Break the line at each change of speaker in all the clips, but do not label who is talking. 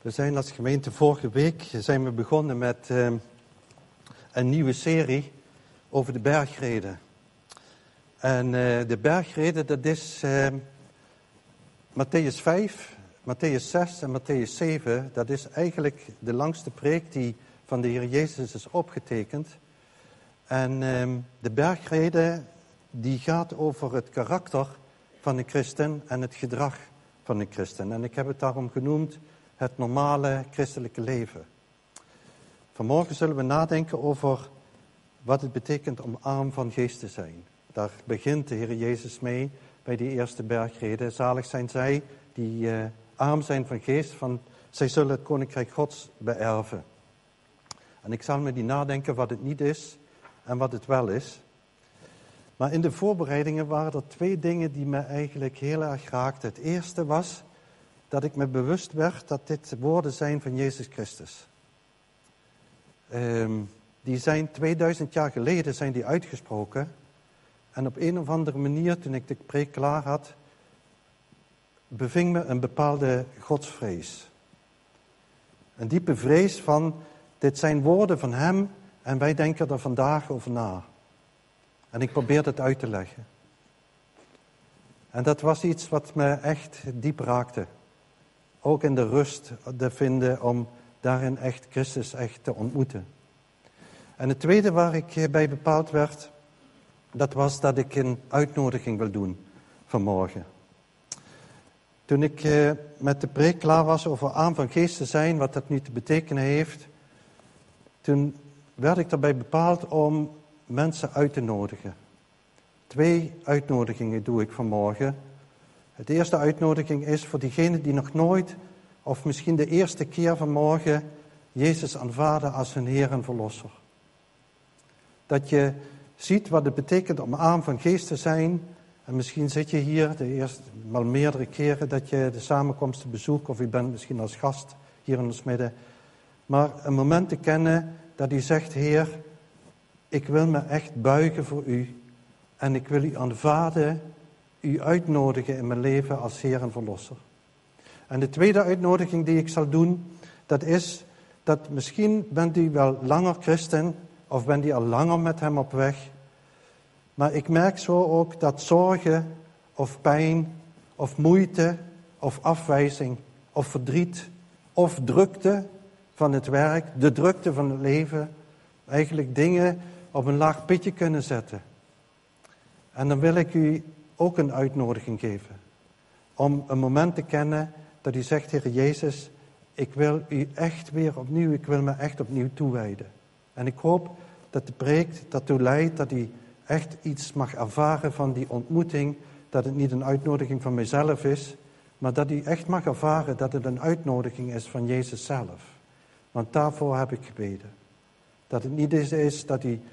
We zijn als gemeente vorige week begonnen met een nieuwe serie over de bergreden. En de bergreden, dat is Mattheüs 5, Mattheüs 6 en Mattheüs 7. Dat is eigenlijk de langste preek die van de Heer Jezus is opgetekend. En de bergreden die gaat over het karakter van een christen en het gedrag van een christen. En ik heb het daarom genoemd het normale christelijke leven. Vanmorgen zullen we nadenken over wat het betekent om arm van geest te zijn. Daar begint de Heer Jezus mee bij die eerste bergreden. Zalig zijn zij die arm zijn van geest, zij zullen het koninkrijk Gods beërven. En ik zal met die nadenken wat het niet is en wat het wel is. Maar in de voorbereidingen waren er twee dingen die me eigenlijk heel erg raakten. Het eerste was dat ik me bewust werd dat dit woorden zijn van Jezus Christus. Die zijn 2000 jaar geleden zijn die uitgesproken. En op een of andere manier, toen ik de preek klaar had, beving me een bepaalde godsvrees. Een diepe vrees van, dit zijn woorden van hem en wij denken er vandaag over na. En ik probeerde het uit te leggen. En dat was iets wat me echt diep raakte. Ook in de rust te vinden om daarin echt Christus echt te ontmoeten. En het tweede waar ik bij bepaald werd, dat was dat ik een uitnodiging wil doen vanmorgen. Toen ik met de preek klaar was over arm van geest te zijn, wat dat nu te betekenen heeft, toen werd ik daarbij bepaald om mensen uit te nodigen. 2 uitnodigingen doe ik vanmorgen. De eerste uitnodiging is voor diegenen die nog nooit, of misschien de eerste keer vanmorgen, Jezus aanvaarden als hun Heer en Verlosser. Dat je ziet wat het betekent om arm van geest te zijn. En misschien zit je hier wel meerdere keren dat je de samenkomsten bezoekt, of je bent misschien als gast hier in ons midden. Maar een moment te kennen dat u zegt, Heer, ik wil me echt buigen voor u. En ik wil u aanvaarden, u uitnodigen in mijn leven als Heer en Verlosser. En de tweede uitnodiging die ik zal doen, dat is dat misschien bent u wel langer christen, of bent u al langer met hem op weg. Maar ik merk zo ook dat zorgen, of pijn, of moeite, of afwijzing, of verdriet, of drukte van het werk, de drukte van het leven, eigenlijk dingen op een laag pitje kunnen zetten. En dan wil ik u ook een uitnodiging geven. Om een moment te kennen dat u zegt, Heer Jezus, ik wil u echt weer opnieuw, ik wil me echt opnieuw toewijden. En ik hoop dat de preek daartoe leidt dat u echt iets mag ervaren van die ontmoeting. Dat het niet een uitnodiging van mijzelf is, maar dat u echt mag ervaren dat het een uitnodiging is van Jezus zelf. Want daarvoor heb ik gebeden. Dat het niet is dat u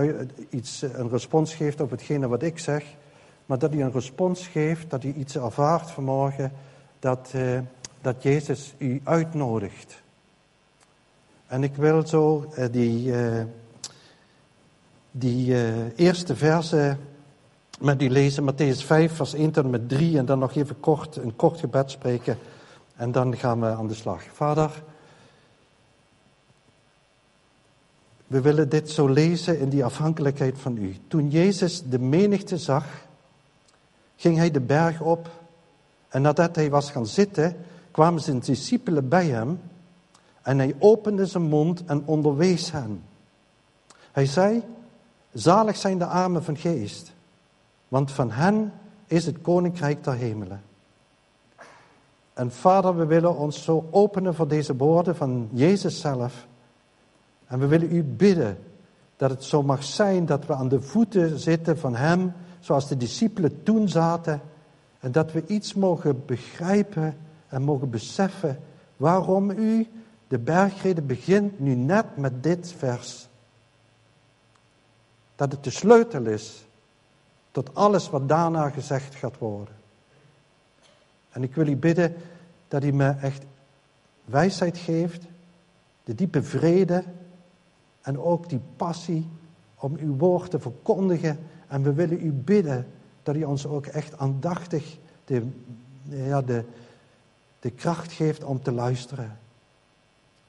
een respons geeft op hetgene wat ik zeg, maar dat u een respons geeft, dat u iets ervaart vanmorgen, dat Jezus u uitnodigt. En ik wil zo die eerste verse met u lezen, Mattheüs 5, vers 1 tot en met 3, en dan nog even een kort gebed spreken, en dan gaan we aan de slag. Vader, we willen dit zo lezen in die afhankelijkheid van u. Toen Jezus de menigte zag, ging hij de berg op. En nadat hij was gaan zitten, kwamen zijn discipelen bij hem. En hij opende zijn mond en onderwees hen. Hij zei, zalig zijn de armen van geest, want van hen is het koninkrijk der hemelen. En Vader, we willen ons zo openen voor deze woorden van Jezus zelf. En we willen u bidden dat het zo mag zijn dat we aan de voeten zitten van hem, zoals de discipelen toen zaten. En dat we iets mogen begrijpen en mogen beseffen waarom u de bergreden begint nu net met dit vers. Dat het de sleutel is tot alles wat daarna gezegd gaat worden. En ik wil u bidden dat u me echt wijsheid geeft, de diepe vrede en ook die passie om uw woord te verkondigen. En we willen u bidden dat u ons ook echt aandachtig de kracht geeft om te luisteren.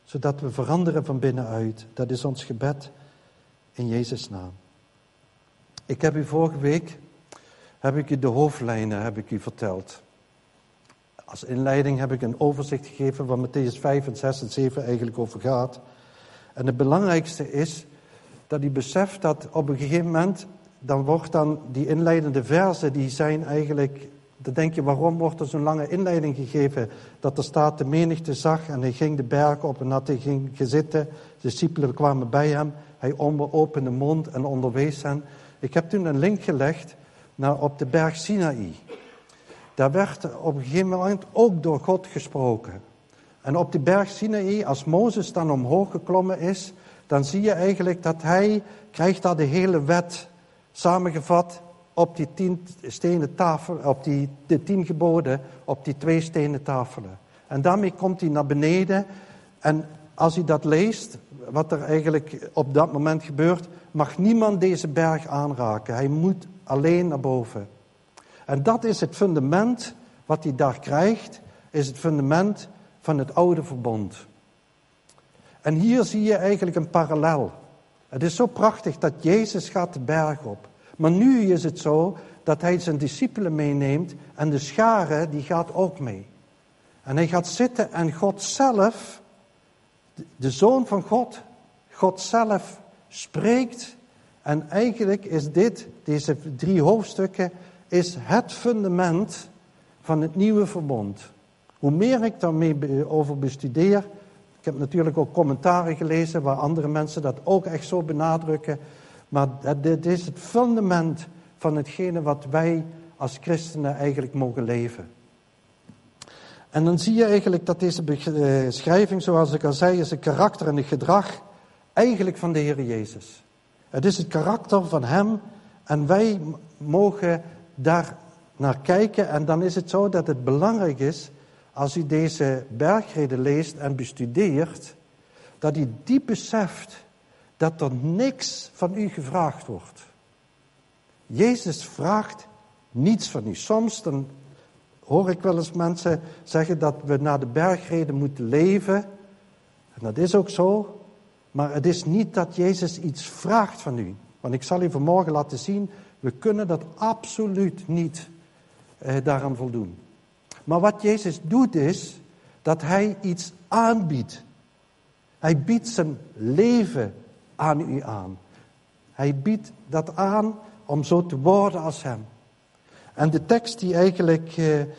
zodat we veranderen van binnenuit. Dat is ons gebed in Jezus' naam. Ik heb u vorige week, de hoofdlijnen verteld. Als inleiding heb ik een overzicht gegeven waar Mattheüs 5 en 6 en 7 eigenlijk over gaat. En het belangrijkste is dat u beseft dat op een gegeven moment, dan wordt dan die inleidende verzen, die zijn eigenlijk, dan denk je, waarom wordt er zo'n lange inleiding gegeven? Dat er staat, de menigte zag en hij ging de berg op en hij ging zitten. De discipelen kwamen bij hem, hij opende de mond en onderwees hen. Ik heb toen een link gelegd naar op de berg Sinaï. Daar werd op een gegeven moment ook door God gesproken. En op de berg Sinaï, als Mozes dan omhoog geklommen is, dan zie je eigenlijk dat hij krijgt daar de hele wet samengevat op die 10 stenen tafel, op de 10 geboden, op die 2 stenen tafelen. En daarmee komt hij naar beneden. En als hij dat leest, wat er eigenlijk op dat moment gebeurt, mag niemand deze berg aanraken. Hij moet alleen naar boven. En dat is het fundament wat hij daar krijgt, is het fundament van het oude verbond. En hier zie je eigenlijk een parallel. Het is zo prachtig dat Jezus gaat de berg op. Maar nu is het zo dat hij zijn discipelen meeneemt en de schare die gaat ook mee. En hij gaat zitten en God zelf, de Zoon van God, God zelf spreekt. En eigenlijk is deze 3 hoofdstukken, is het fundament van het nieuwe verbond. Hoe meer ik daarmee over bestudeer, ik heb natuurlijk ook commentaren gelezen waar andere mensen dat ook echt zo benadrukken, maar dit is het fundament van hetgene wat wij als christenen eigenlijk mogen leven. En dan zie je eigenlijk dat deze beschrijving, zoals ik al zei, is een karakter en een gedrag eigenlijk van de Heer Jezus. Het is het karakter van hem en wij mogen daar naar kijken. En dan is het zo dat het belangrijk is, als u deze bergreden leest en bestudeert, dat u diep beseft dat er niks van u gevraagd wordt. Jezus vraagt niets van u. Soms dan hoor ik wel eens mensen zeggen dat we naar de bergreden moeten leven. En dat is ook zo. Maar het is niet dat Jezus iets vraagt van u. Want ik zal u vanmorgen laten zien, we kunnen dat absoluut niet daaraan voldoen. Maar wat Jezus doet is, dat hij iets aanbiedt. Hij biedt zijn leven aan u aan. Hij biedt dat aan om zo te worden als hem. En de tekst die eigenlijk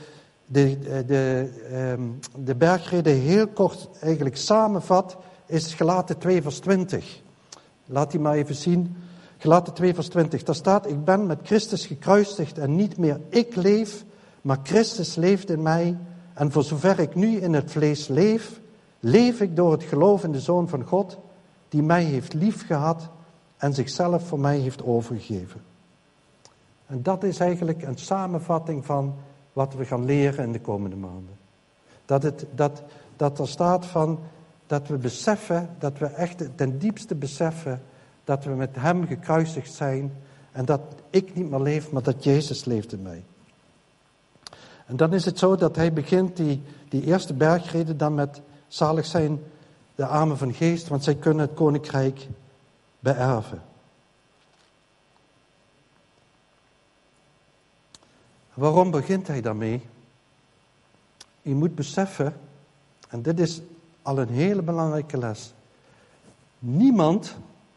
de bergreden heel kort eigenlijk samenvat, is Galaten 2 vers 20. Laat die maar even zien. Galaten 2 vers 20. Daar staat, ik ben met Christus gekruisigd en niet meer ik leef, maar Christus leeft in mij. En voor zover ik nu in het vlees leef, leef ik door het geloof in de Zoon van God, die mij heeft liefgehad en zichzelf voor mij heeft overgegeven. En dat is eigenlijk een samenvatting van wat we gaan leren in de komende maanden. Dat er staat van, dat we beseffen, dat we echt ten diepste beseffen, dat we met hem gekruisigd zijn en dat ik niet meer leef, maar dat Jezus leeft in mij. En dan is het zo dat hij begint die eerste bergreden dan met zalig zijn de armen van geest, want zij kunnen het koninkrijk beërven. Waarom begint hij daarmee? U moet beseffen, en dit is al een hele belangrijke les. Niemand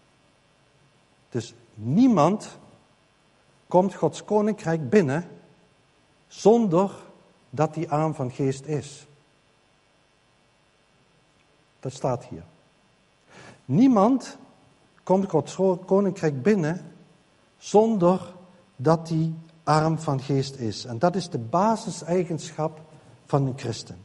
komt Gods koninkrijk binnen zonder dat die arm van geest is. Dat staat hier. Niemand komt Gods koninkrijk binnen zonder dat die arm van geest is. En dat is de basiseigenschap van een christen.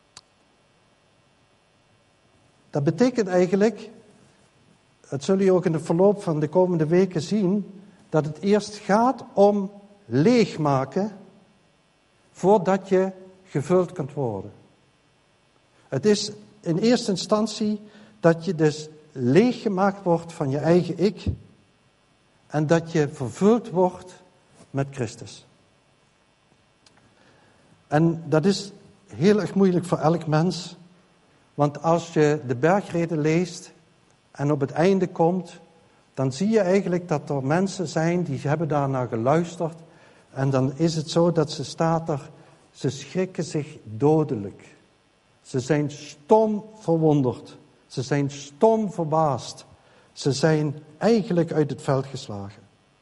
Dat betekent eigenlijk, dat zullen jullie ook in de verloop van de komende weken zien, dat het eerst gaat om leegmaken voordat je gevuld kunt worden. Het is in eerste instantie dat je dus leeggemaakt wordt van je eigen ik en dat je vervuld wordt met Christus. En dat is heel erg moeilijk voor elk mens Want als je de bergreden leest en op het einde komt, dan zie je eigenlijk dat er mensen zijn die hebben daarnaar geluisterd. En dan is het zo dat ze schrikken zich dodelijk. Ze zijn stom verwonderd. Ze zijn stom verbaasd. Ze zijn eigenlijk uit het veld geslagen.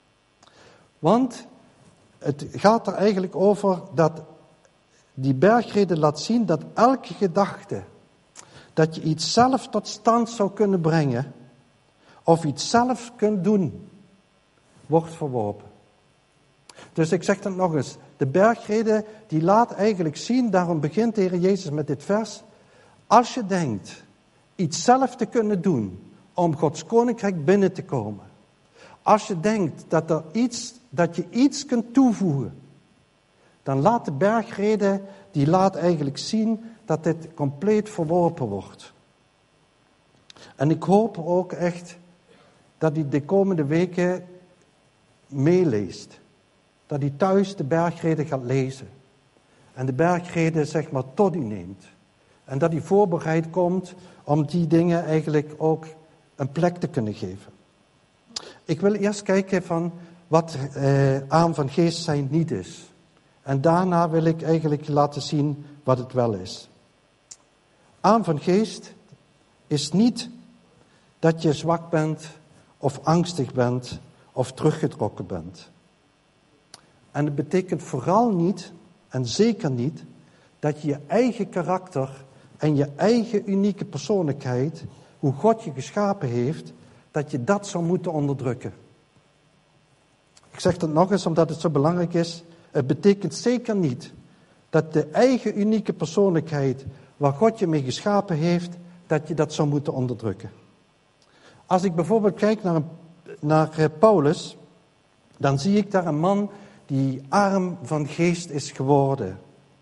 Want het gaat er eigenlijk over dat die bergrede laat zien dat elke gedachte, dat je iets zelf tot stand zou kunnen brengen, of iets zelf kunt doen, wordt verworpen. Dus ik zeg dat nog eens. De bergrede die laat eigenlijk zien, daarom begint de Heer Jezus met dit vers. Als je denkt iets zelf te kunnen doen om Gods koninkrijk binnen te komen. Als je denkt dat je iets kunt toevoegen. Dan laat de bergrede, die laat eigenlijk zien dat dit compleet verworpen wordt. En ik hoop ook echt dat hij de komende weken meeleest. Dat hij thuis de bergrede gaat lezen. En de bergrede zeg maar tot u neemt. En dat hij voorbereid komt om die dingen eigenlijk ook een plek te kunnen geven. Ik wil eerst kijken van wat arm van geest zijn niet is. En daarna wil ik eigenlijk laten zien wat het wel is. Arm van geest is niet dat je zwak bent of angstig bent of teruggetrokken bent. En het betekent vooral niet, en zeker niet, dat je je eigen karakter en je eigen unieke persoonlijkheid, hoe God je geschapen heeft, dat je dat zou moeten onderdrukken. Ik zeg dat nog eens omdat het zo belangrijk is. Het betekent zeker niet dat de eigen unieke persoonlijkheid waar God je mee geschapen heeft, dat je dat zou moeten onderdrukken. Als ik bijvoorbeeld kijk naar Paulus, dan zie ik daar een man die arm van geest is geworden.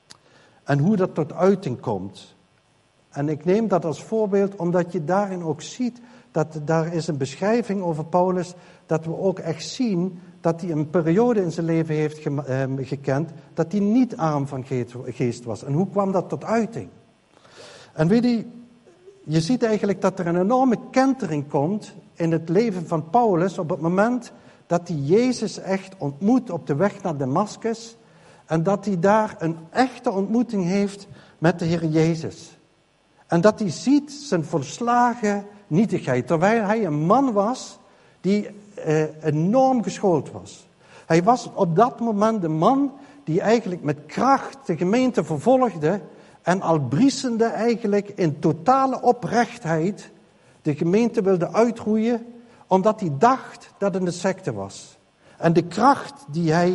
En hoe dat tot uiting komt. En ik neem dat als voorbeeld omdat je daarin ook ziet dat daar is een beschrijving over Paulus, dat we ook echt zien dat hij een periode in zijn leven heeft gekend, dat hij niet arm van geest was. En hoe kwam dat tot uiting? En weet je ziet eigenlijk dat er een enorme kentering komt in het leven van Paulus op het moment dat hij Jezus echt ontmoet op de weg naar Damascus en dat hij daar een echte ontmoeting heeft met de Heer Jezus. En dat hij ziet zijn volslagen nietigheid, terwijl hij een man was die enorm geschoold was. Hij was op dat moment de man die eigenlijk met kracht de gemeente vervolgde en al briesende eigenlijk in totale oprechtheid de gemeente wilde uitroeien, omdat hij dacht dat het een secte was. En de kracht die hij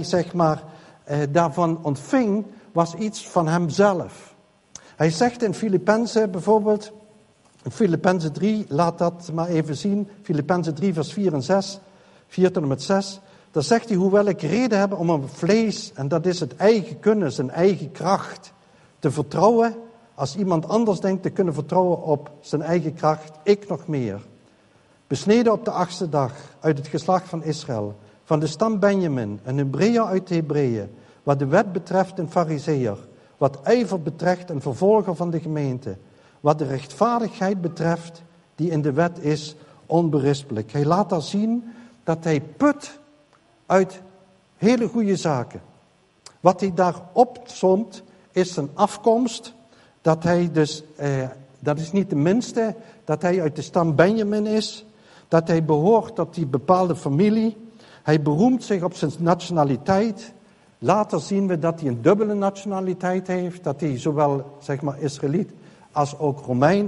daarvan ontving, was iets van hemzelf. Hij zegt in Filippenzen bijvoorbeeld, in Filippenzen 3, laat dat maar even zien, Filippenzen 3 vers 4 en 6, 4 tot en met 6, daar zegt hij, hoewel ik reden heb om op vlees, en dat is het eigen kunnen, zijn eigen kracht, te vertrouwen, als iemand anders denkt te kunnen vertrouwen op zijn eigen kracht, ik nog meer. Besneden op de 8e dag, uit het geslacht van Israël, van de stam Benjamin, een Hebreeër uit de Hebreeën, wat de wet betreft een Farizeeër, wat ijver betreft een vervolger van de gemeente, wat de rechtvaardigheid betreft die in de wet is, onberispelijk. Hij laat daar zien dat hij put uit hele goede zaken. Wat hij daar opsomt is zijn afkomst, dat hij dus, dat is niet de minste, dat hij uit de stam Benjamin is, dat hij behoort tot die bepaalde familie. Hij beroemt zich op zijn nationaliteit. Later zien we dat hij een dubbele nationaliteit heeft, dat hij zowel Israëliet als ook Romein,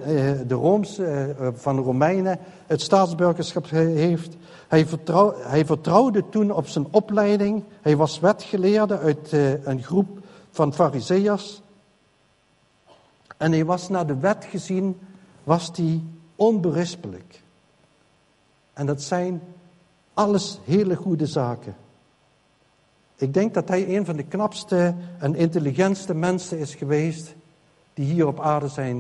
van de Romeinen het staatsburgerschap heeft. Hij vertrouwde toen op zijn opleiding. Hij was wetgeleerde uit een groep van Farizeeërs. En hij was naar de wet gezien, was hij onberispelijk. En dat zijn alles hele goede zaken. Ik denk dat hij een van de knapste en intelligentste mensen is geweest die hier op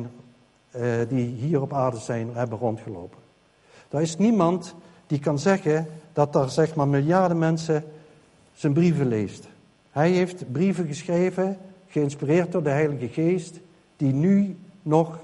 aarde zijn, hebben rondgelopen. Er is niemand die kan zeggen dat er miljarden mensen zijn brieven leest. Hij heeft brieven geschreven, geïnspireerd door de Heilige Geest, die nu nog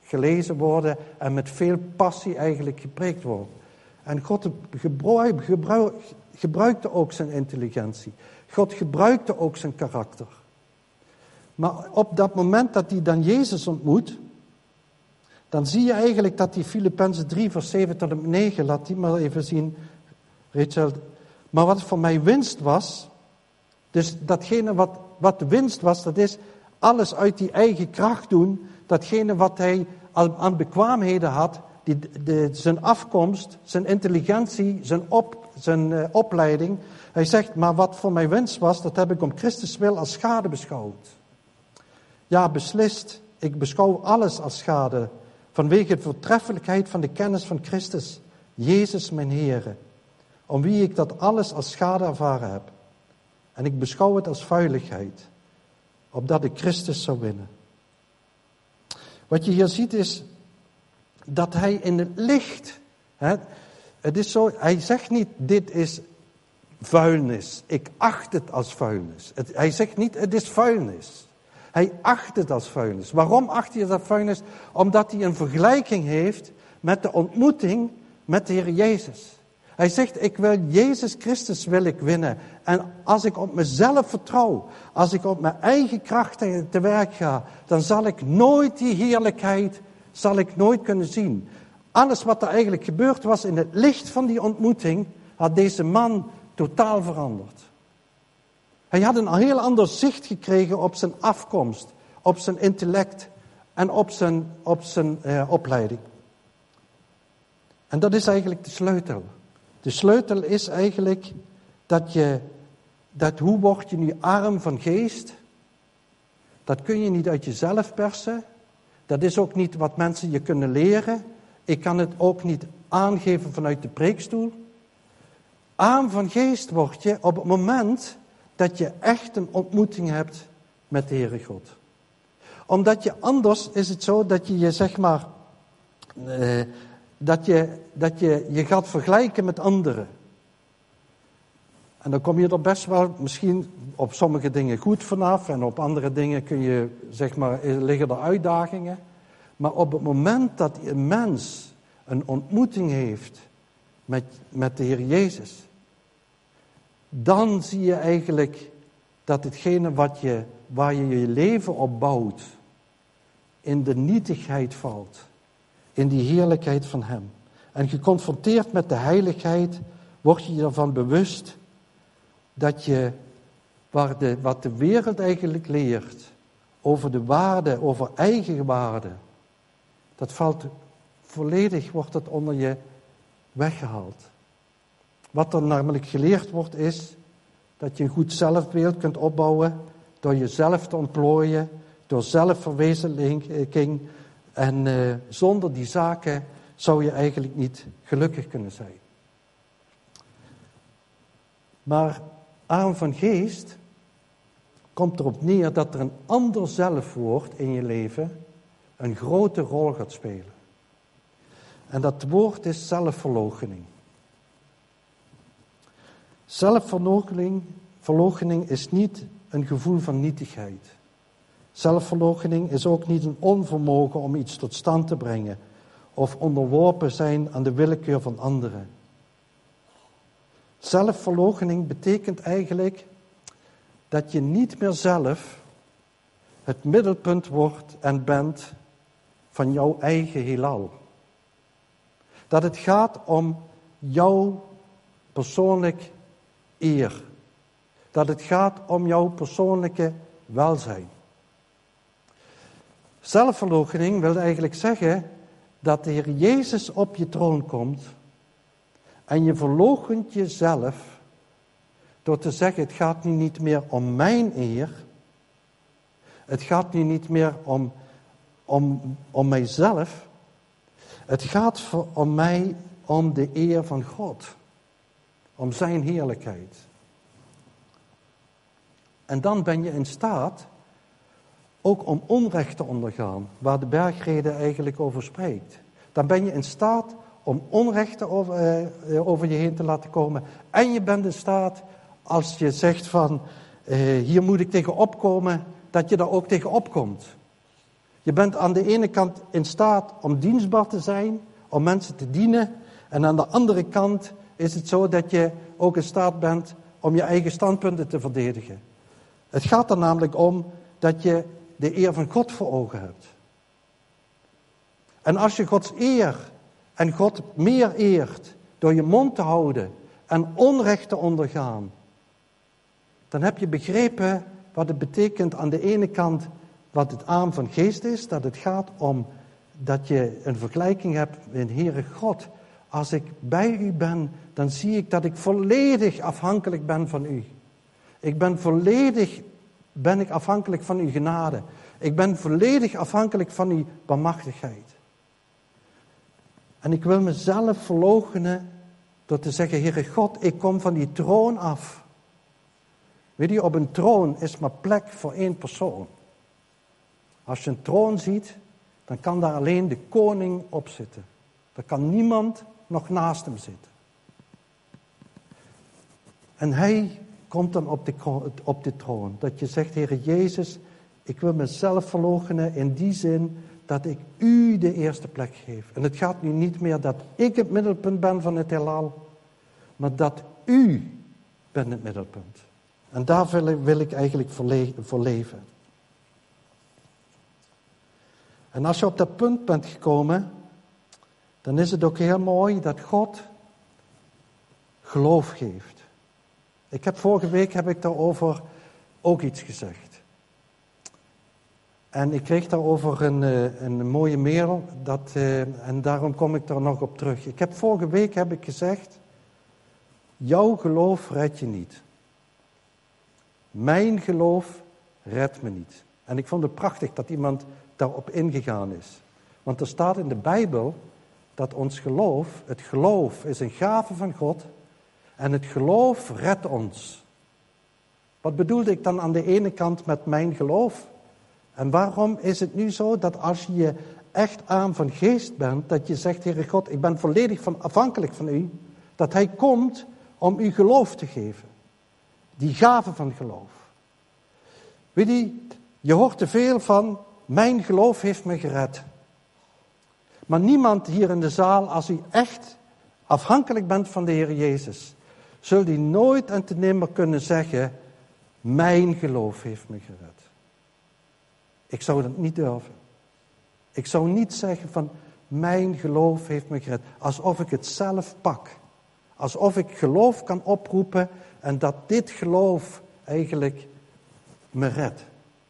gelezen worden en met veel passie eigenlijk gepreekt worden. En God gebruikte ook zijn intelligentie. God gebruikte ook zijn karakter. Maar op dat moment dat hij dan Jezus ontmoet, dan zie je eigenlijk dat die Filippenzen 3 vers 7 tot en met 9, laat die maar even zien, Rachel. Maar wat voor mij winst was, dus datgene wat de winst was, dat is alles uit die eigen kracht doen, datgene wat hij al aan bekwaamheden had, zijn afkomst, zijn intelligentie, zijn opleiding. Hij zegt, maar wat voor mij winst was, dat heb ik om Christus wil als schade beschouwd. Ja, beslist, ik beschouw alles als schade, vanwege de voortreffelijkheid van de kennis van Christus, Jezus mijn Heere, om wie ik dat alles als schade ervaren heb. En ik beschouw het als vuiligheid, opdat ik Christus zou winnen. Wat je hier ziet is dat hij in het licht, het is zo, hij zegt niet dit is vuilnis, ik acht het als vuilnis. Hij zegt niet het is vuilnis. Hij acht het als vuilnis. Waarom acht hij het als vuilnis? Omdat hij een vergelijking heeft met de ontmoeting met de Heer Jezus. Hij zegt, ik wil Jezus Christus wil ik winnen. En als ik op mezelf vertrouw, als ik op mijn eigen kracht te werk ga, dan zal ik nooit die heerlijkheid, kunnen zien. Alles wat er eigenlijk gebeurd was in het licht van die ontmoeting, had deze man totaal veranderd. Hij had een heel ander zicht gekregen op zijn afkomst, op zijn intellect en op zijn opleiding. En dat is eigenlijk de sleutel. De sleutel is eigenlijk dat hoe word je nu arm van geest? Dat kun je niet uit jezelf persen. Dat is ook niet wat mensen je kunnen leren. Ik kan het ook niet aangeven vanuit de preekstoel. Arm van geest word je op het moment dat je echt een ontmoeting hebt met de Heere God. Omdat je anders is het zo dat je zeg maar, dat je gaat vergelijken met anderen. En dan kom je er best wel misschien op sommige dingen goed vanaf en op andere dingen kun je, zeg maar, liggen er uitdagingen. Maar op het moment dat een mens een ontmoeting heeft met de Heer Jezus, dan zie je eigenlijk dat hetgene waar je je leven op bouwt, in de nietigheid valt, in die heerlijkheid van Hem. En geconfronteerd met de heiligheid, word je ervan bewust dat je, wat de wereld eigenlijk leert, over de waarde, over eigen waarde, dat valt volledig, wordt dat onder je weggehaald. Wat er namelijk geleerd wordt is dat je een goed zelfbeeld kunt opbouwen door jezelf te ontplooien, door zelfverwezenlijking. En zonder die zaken zou je eigenlijk niet gelukkig kunnen zijn. Maar arm van geest komt erop neer dat er een ander zelfwoord in je leven een grote rol gaat spelen. En dat woord is zelfverloochening. Zelfverloochening is niet een gevoel van nietigheid. Zelfverloochening is ook niet een onvermogen om iets tot stand te brengen of onderworpen zijn aan de willekeur van anderen. Zelfverloochening betekent eigenlijk dat je niet meer zelf het middelpunt wordt en bent van jouw eigen heelal. Dat het gaat om jouw persoonlijk eer. Dat het gaat om jouw persoonlijke welzijn. Zelfverloochening wil eigenlijk zeggen dat de Heer Jezus op je troon komt en je verloochent jezelf door te zeggen, het gaat nu niet meer om mijn eer. Het gaat nu niet meer om mijzelf. Het gaat om mij, om de eer van God. Om zijn heerlijkheid. En dan ben je in staat ook om onrecht te ondergaan, waar de bergrede eigenlijk over spreekt. Dan ben je in staat om onrecht over je heen te laten komen. En je bent in staat, als je zegt van, hier moet ik tegen opkomen, dat je daar ook tegen opkomt. Je bent aan de ene kant in staat om dienstbaar te zijn, om mensen te dienen. En aan de andere kant is het zo dat je ook in staat bent om je eigen standpunten te verdedigen. Het gaat er namelijk om dat je de eer van God voor ogen hebt. En als je Gods eer en God meer eert door je mond te houden en onrecht te ondergaan, dan heb je begrepen wat het betekent aan de ene kant wat het arm van geest is, dat het gaat om dat je een vergelijking hebt met Heere God. Als ik bij u ben, dan zie ik dat ik volledig afhankelijk ben van u. Ben ik afhankelijk van uw genade. Ik ben volledig afhankelijk van uw barmhartigheid. En ik wil mezelf verloochenen door te zeggen, Heere God, ik kom van die troon af. Weet je, op een troon is maar plek voor één persoon. Als je een troon ziet, dan kan daar alleen de koning op zitten. Er kan niemand nog naast hem zitten. En hij komt dan op de troon. Dat je zegt, Heere Jezus, ik wil mezelf verloochenen in die zin dat ik u de eerste plek geef. En het gaat nu niet meer dat ik het middelpunt ben van het heelal, maar dat u bent het middelpunt. En daar wil ik eigenlijk voor leven. En als je op dat punt bent gekomen, dan is het ook heel mooi dat God geloof geeft. Vorige week heb ik daarover ook iets gezegd. En ik kreeg daarover een mooie mail, en daarom kom ik daar nog op terug. Vorige week heb ik gezegd, jouw geloof redt je niet. Mijn geloof redt me niet. En ik vond het prachtig dat iemand daarop ingegaan is. Want er staat in de Bijbel dat ons geloof, het geloof is een gave van God en het geloof redt ons. Wat bedoelde ik dan aan de ene kant met mijn geloof? En waarom is het nu zo dat als je echt arm van geest bent, dat je zegt, Heere God, ik ben volledig afhankelijk van u, dat hij komt om u geloof te geven. Die gave van geloof. Weet je hoort te veel van, mijn geloof heeft me gered. Maar niemand hier in de zaal, als u echt afhankelijk bent van de Heer Jezus, zult u nooit en te nimmer kunnen zeggen, mijn geloof heeft me gered. Ik zou dat niet durven. Ik zou niet zeggen van, mijn geloof heeft me gered. Alsof ik het zelf pak. Alsof ik geloof kan oproepen en dat dit geloof eigenlijk me redt.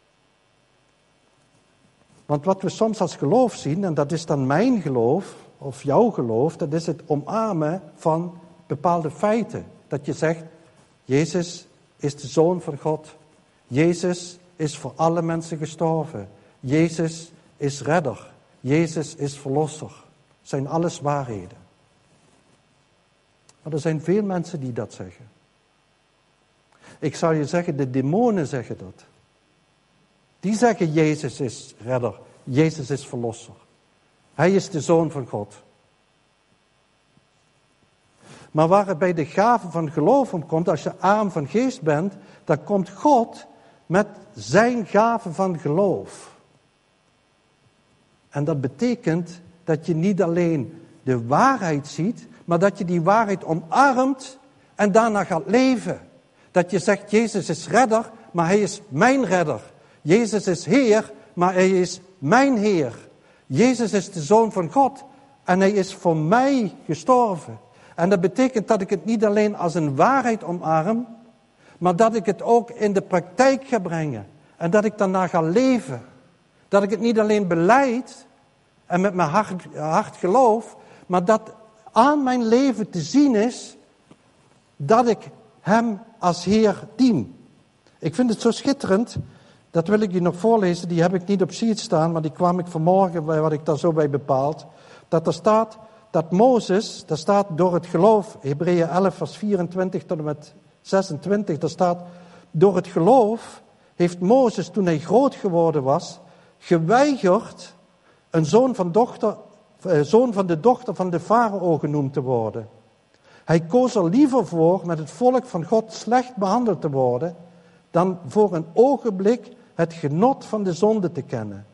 Want wat we soms als geloof zien, en dat is dan mijn geloof, of jouw geloof, dat is het omarmen van bepaalde feiten. Dat je zegt, Jezus is de Zoon van God. Jezus is voor alle mensen gestorven. Jezus is redder. Jezus is verlosser. Dat zijn alles waarheden. Maar er zijn veel mensen die dat zeggen. Ik zou je zeggen, de demonen zeggen dat. Die zeggen, Jezus is redder. Jezus is verlosser. Hij is de Zoon van God. Maar waar het bij de gave van geloof om komt, als je arm van geest bent, dan komt God met zijn gave van geloof. En dat betekent dat je niet alleen de waarheid ziet, maar dat je die waarheid omarmt en daarna gaat leven. Dat je zegt, Jezus is redder, maar hij is mijn redder. Jezus is Heer, maar hij is mijn Heer. Jezus is de Zoon van God en hij is voor mij gestorven. En dat betekent dat ik het niet alleen als een waarheid omarm, maar dat ik het ook in de praktijk ga brengen. En dat ik daarna ga leven. Dat ik het niet alleen belijd en met mijn hart geloof, maar dat aan mijn leven te zien is dat ik hem als Heer dien. Ik vind het zo schitterend, dat wil ik je nog voorlezen, die heb ik niet op sheet staan, maar die kwam ik vanmorgen bij wat ik daar zo bij bepaald. Dat er staat dat Mozes, daar staat door het geloof, Hebreeën 11 vers 24 tot en met 26, daar staat, door het geloof heeft Mozes toen hij groot geworden was, geweigerd een zoon van de dochter van de farao genoemd te worden. Hij koos er liever voor met het volk van God slecht behandeld te worden, dan voor een ogenblik het genot van de zonde te kennen.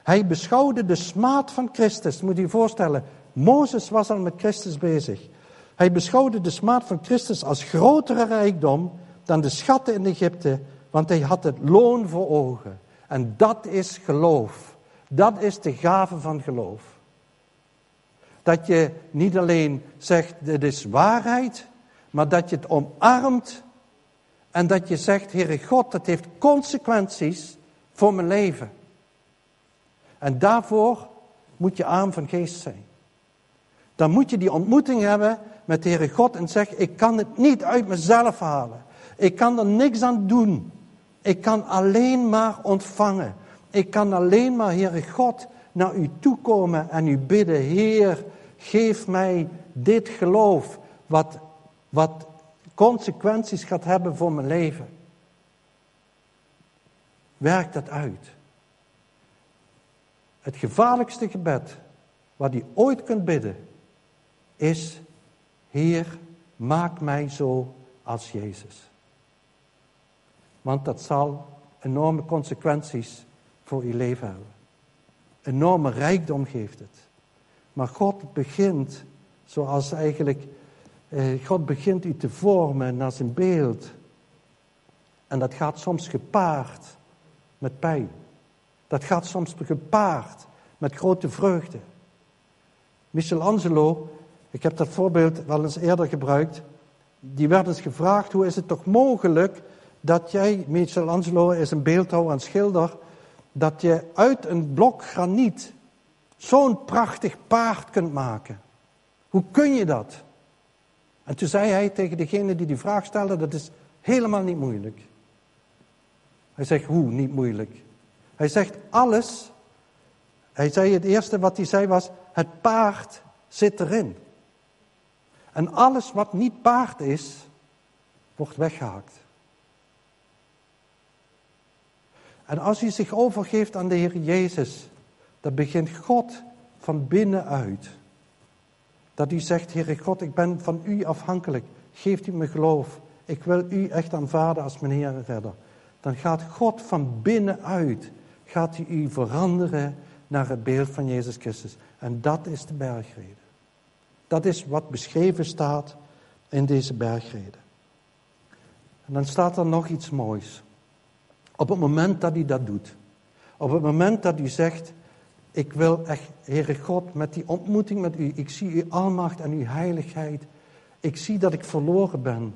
Hij beschouwde de smaad van Christus. Moet je je voorstellen, Mozes was al met Christus bezig. Hij beschouwde de smaad van Christus als grotere rijkdom dan de schatten in Egypte, want hij had het loon voor ogen. En dat is geloof. Dat is de gave van geloof. Dat je niet alleen zegt, dit is waarheid, maar dat je het omarmt en dat je zegt, Heere God, dat heeft consequenties voor mijn leven. En daarvoor moet je arm van geest zijn. Dan moet je die ontmoeting hebben met de Heere God en zeggen, ik kan het niet uit mezelf halen. Ik kan er niks aan doen. Ik kan alleen maar ontvangen. Ik kan alleen maar, Heere God, naar u toekomen en u bidden, Heer, geef mij dit geloof, wat consequenties gaat hebben voor mijn leven. Werk dat uit. Het gevaarlijkste gebed wat u ooit kunt bidden is, Heer, maak mij zo als Jezus. Want dat zal enorme consequenties voor uw leven hebben. Enorme rijkdom geeft het. Maar God begint, zoals eigenlijk, God begint u te vormen naar zijn beeld. En dat gaat soms gepaard met pijn. Dat gaat soms gepaard met grote vreugde. Michelangelo, ik heb dat voorbeeld wel eens eerder gebruikt, die werd eens gevraagd, hoe is het toch mogelijk dat jij, Michelangelo is een beeldhouwer en schilder, dat je uit een blok graniet zo'n prachtig paard kunt maken. Hoe kun je dat? En toen zei hij tegen degene die vraag stelde, dat is helemaal niet moeilijk. Hij zegt, hoe niet moeilijk? Hij zegt, alles. Hij zei, het eerste wat hij zei was, het paard zit erin. En alles wat niet paard is, wordt weggehaakt. En als u zich overgeeft aan de Heer Jezus, dan begint God van binnenuit. Dat u zegt, Heere God, ik ben van u afhankelijk. Geeft u me geloof. Ik wil u echt aanvaarden als mijn Heer en Redder. Dan gaat God van binnenuit, gaat hij u veranderen naar het beeld van Jezus Christus. En dat is de bergrede. Dat is wat beschreven staat in deze bergrede. En dan staat er nog iets moois. Op het moment dat u dat doet. Op het moment dat u zegt, ik wil echt, Heere God, met die ontmoeting met u. Ik zie uw almacht en uw heiligheid. Ik zie dat ik verloren ben.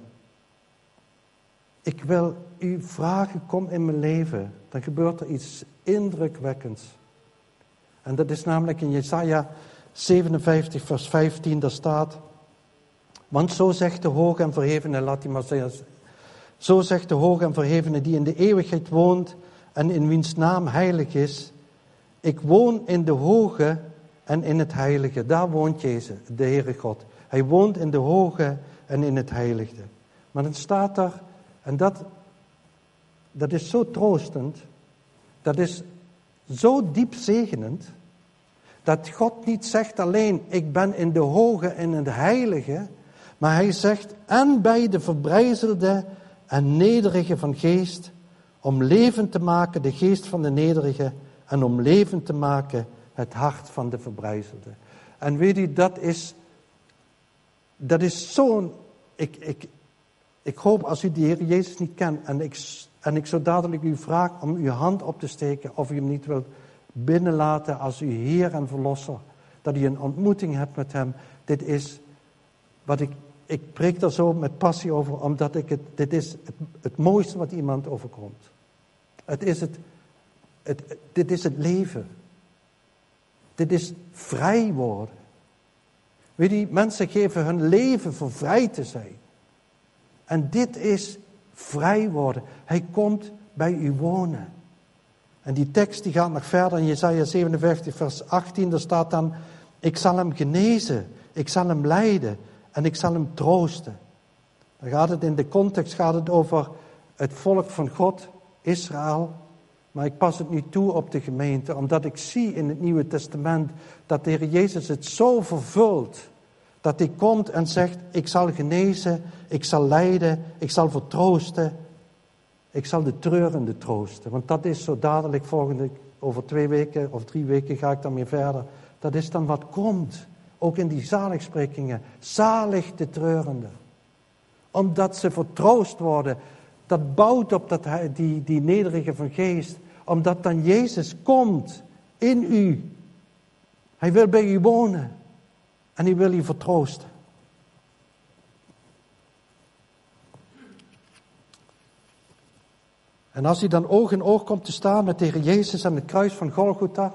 Ik wil u vragen, kom in mijn leven. Dan gebeurt er iets indrukwekkends. En dat is namelijk in Jesaja 57 vers 15, daar staat, want zo zegt de hoge en verhevene, laat die maar zeggen, zo zegt de hoge en verhevene die in de eeuwigheid woont en in wiens naam heilig is, ik woon in de hoge en in het heilige. Daar woont Jezus, de Heere God. Hij woont in de hoge en in het heilige. Maar dan staat er, en dat is zo troostend, dat is zo diep zegenend, dat God niet zegt alleen, ik ben in de hoge en in het heilige, maar hij zegt, en bij de verbrijzelde en nederige van geest, om levend te maken de geest van de nederige en om levend te maken het hart van de verbrijzelde. En weet u, dat is zo'n, ik hoop als u de Heer Jezus niet kent en ik zo dadelijk u vraag om uw hand op te steken of u hem niet wilt binnenlaten als uw Heer en Verlosser, dat u een ontmoeting hebt met hem. Dit is wat ik preek er zo met passie over, omdat dit is het mooiste wat iemand overkomt. Dit is het leven. Dit is vrij worden. Weet je, mensen geven hun leven voor vrij te zijn. En dit is vrij worden. Hij komt bij u wonen. En die tekst die gaat nog verder in Jesaja 57 vers 18. Daar staat dan, ik zal hem genezen, ik zal hem leiden en ik zal hem troosten. Dan gaat het in de context over het volk van God, Israël. Maar ik pas het nu toe op de gemeente, omdat ik zie in het Nieuwe Testament dat de Heer Jezus het zo vervult, dat hij komt en zegt, ik zal genezen, ik zal leiden, ik zal vertroosten, ik zal de treurende troosten. Want dat is zo dadelijk volgende over 2 weken of 3 weken ga ik dan weer verder. Dat is dan wat komt. Ook in die zaligsprekingen. Zalig de treurenden. Omdat ze vertroost worden. Dat bouwt op die nederige van geest. Omdat dan Jezus komt in u. Hij wil bij u wonen. En hij wil u vertroosten. En als hij dan oog in oog komt te staan met de Heer Jezus aan het kruis van Golgotha.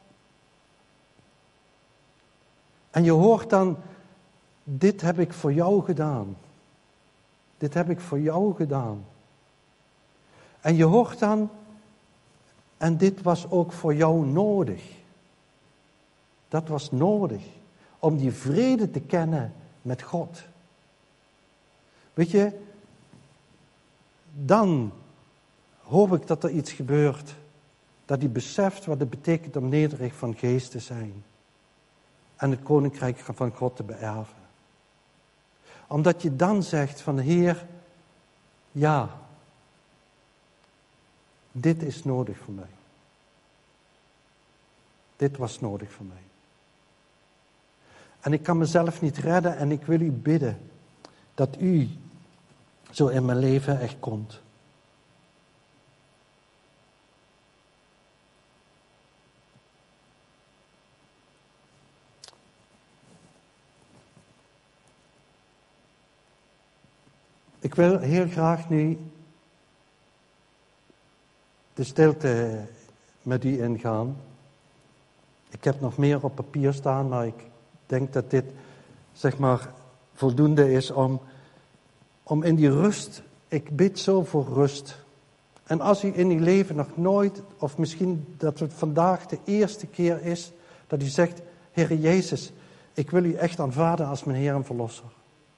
En je hoort dan, dit heb ik voor jou gedaan. Dit heb ik voor jou gedaan. En je hoort dan, en dit was ook voor jou nodig. Dat was nodig om die vrede te kennen met God. Weet je, dan hoop ik dat er iets gebeurt. Dat hij beseft wat het betekent om nederig van geest te zijn. En het koninkrijk van God te beërven. Omdat je dan zegt van Heer, ja, dit is nodig voor mij. Dit was nodig voor mij. En ik kan mezelf niet redden en ik wil u bidden dat u zo in mijn leven echt komt. Ik wil heel graag nu de stilte met u ingaan. Ik heb nog meer op papier staan, maar ik denk dat dit, zeg maar, voldoende is om in die rust, ik bid zo voor rust. En als u in uw leven nog nooit, of misschien dat het vandaag de eerste keer is, dat u zegt, Heere Jezus, ik wil u echt aanvaarden als mijn Heer en Verlosser.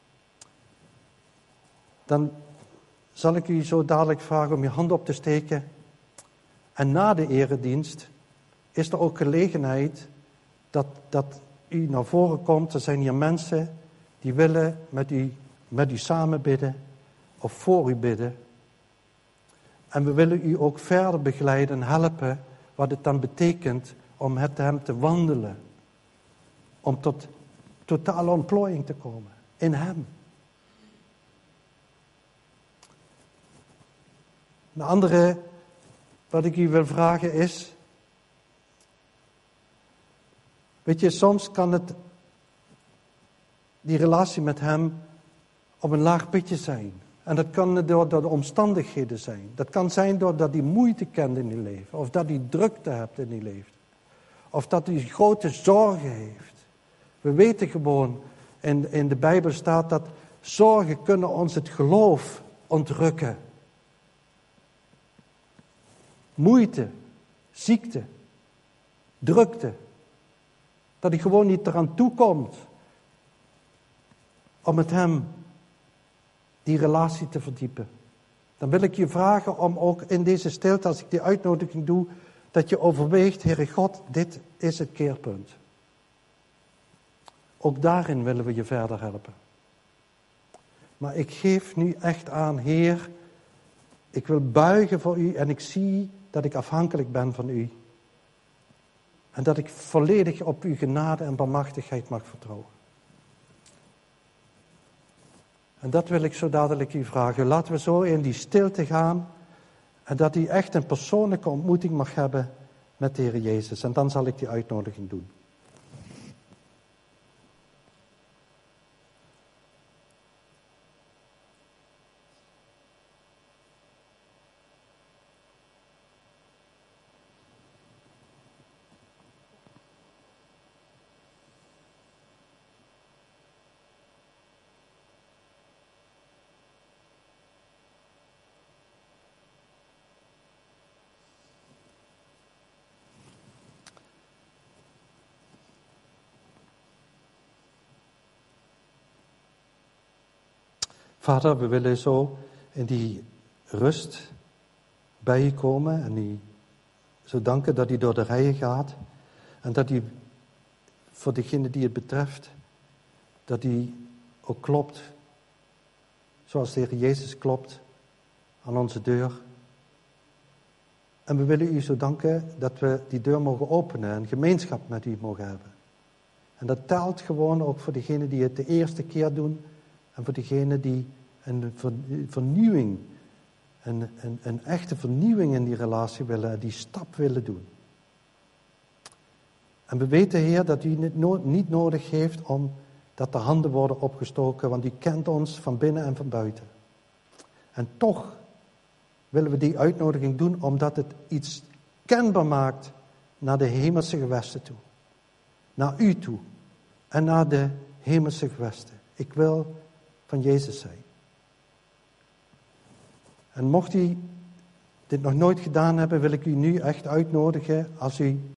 Dan zal ik u zo dadelijk vragen om je hand op te steken. En na de eredienst is er ook gelegenheid dat u naar voren komt. Er zijn hier mensen die willen met u samen bidden of voor u bidden. En we willen u ook verder begeleiden en helpen wat het dan betekent om met hem te wandelen. Om tot totale ontplooiing te komen in hem. De andere wat ik u wil vragen is, weet je, soms kan die relatie met hem op een laag pitje zijn. En dat kan door de omstandigheden zijn. Dat kan zijn doordat hij moeite kent in je leven. Of dat hij drukte hebt in je leven. Of dat hij grote zorgen heeft. We weten gewoon, in de Bijbel staat dat zorgen kunnen ons het geloof ontrukken. Moeite, ziekte, drukte. Dat hij gewoon niet eraan toekomt om met hem die relatie te verdiepen. Dan wil ik je vragen om ook in deze stilte, als ik die uitnodiging doe, dat je overweegt, Heere God, dit is het keerpunt. Ook daarin willen we je verder helpen. Maar ik geef nu echt aan, Heer, ik wil buigen voor u en ik zie dat ik afhankelijk ben van u. En dat ik volledig op uw genade en barmhartigheid mag vertrouwen. En dat wil ik zo dadelijk u vragen. Laten we zo in die stilte gaan. En dat u echt een persoonlijke ontmoeting mag hebben met de Heer Jezus. En dan zal ik die uitnodiging doen. Vader, we willen zo in die rust bij u komen en u zo danken dat u door de rijen gaat en dat u voor degene die het betreft, dat u ook klopt, zoals de Heer Jezus klopt aan onze deur. En we willen u zo danken dat we die deur mogen openen en gemeenschap met u mogen hebben. En dat telt gewoon ook voor degenen die het de eerste keer doen en voor degenen die een vernieuwing, een echte vernieuwing in die relatie willen, die stap willen doen. En we weten, Heer, dat u het niet nodig heeft om dat de handen worden opgestoken, want u kent ons van binnen en van buiten. En toch willen we die uitnodiging doen, omdat het iets kenbaar maakt naar de hemelse gewesten toe. Naar u toe. En naar de hemelse gewesten. Ik wil van Jezus zijn. En mocht u dit nog nooit gedaan hebben, wil ik u nu echt uitnodigen, als u